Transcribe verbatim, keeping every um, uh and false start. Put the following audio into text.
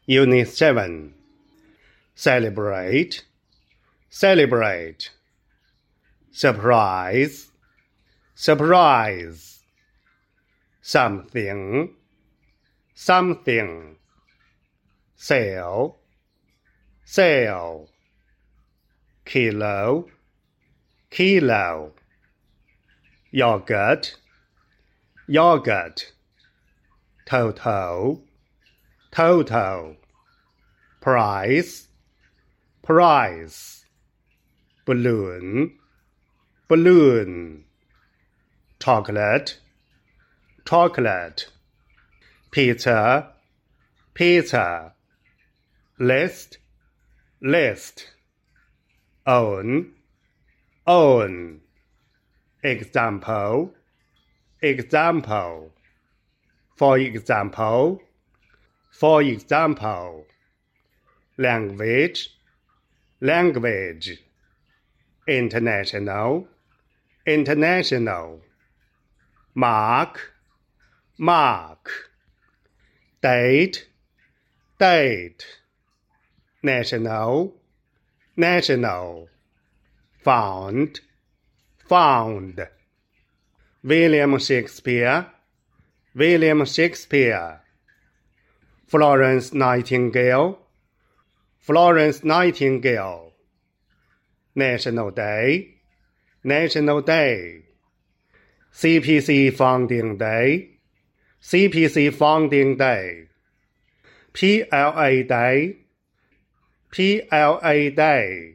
Unit seven. Celebrate, celebrate. Surprise, surprise. Something, something. Sale, sale. Kilo, kilo. Yogurt, yogurt. Total, total. Price, price. Balloon, balloon. Chocolate, chocolate. Pizza, pizza. List, list. Own, own. Example, example. For example, for example. Language, language. International, international. Mark, mark. Date, date. National, national. Found, found. William Shakespeare, William Shakespeare. Florence Nightingale, Florence Nightingale. National Day, National Day. C P C Founding Day, C P C Founding Day. P L A Day, P L A Day.